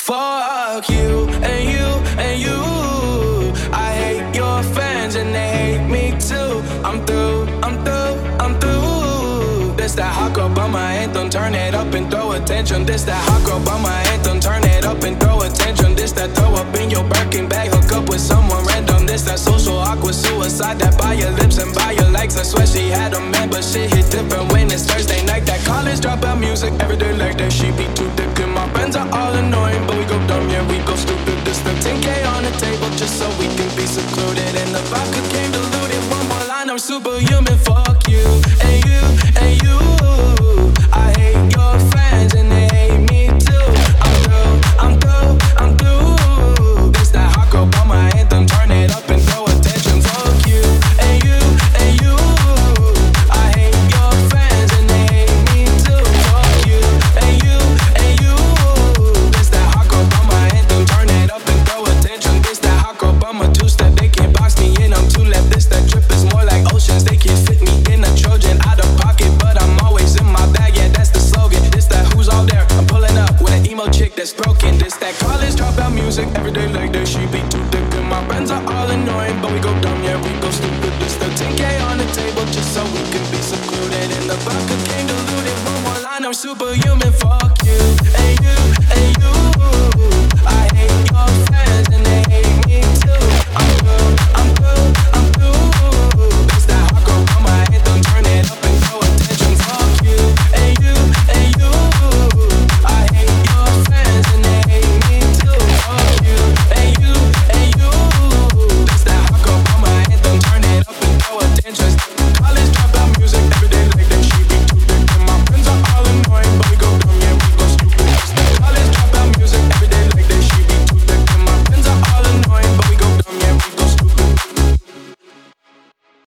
Fuck you and you and you. I hate your fans and they hate me too. I'm through, I'm through, I'm through. This that hot girl by my anthem, turn it up and throw attention. This that hot girl by my anthem, turn it up and throw attention. This that throw up in your Birkin bag, hook up with someone random. This that social awkward suicide, that by your lips and by your legs. I swear she had a man, but shit hit different when it's Thursday night. That college dropout music every day like that. She be too thick and my friends are all annoying, but we go dumb, yeah, we go stupid. This the 10K on the table just so we can be secluded. And the vodka came diluted. One more line, I'm superhuman. Fuck you and you and you. I hate your fans and they hate me too. I'm through, I'm through, I'm through. This that hot girl by my anthem, turn it up and throw attention. Fuck you and you and you. I hate your fans and they hate me too. Fuck you and you and you. This that hot girl by my anthem, turn it up and throw attention. This that hot girl by my two-step, they can't box me in, I'm too left. This that drip is more like oceans, they can't fit me in a Trojan. Out of pocket, but I'm always in my bag, yeah, that's the slogan. This that who's all there, I'm pulling up with an emo chick that's broken. This that college dropout music, every day like that. She be too thick and my friends are all annoying, but we go dumb, yeah, we go stupid. This the 10K on the table just so we can be secluded. And the vodka came diluted. One more line, I'm superhuman. Fuck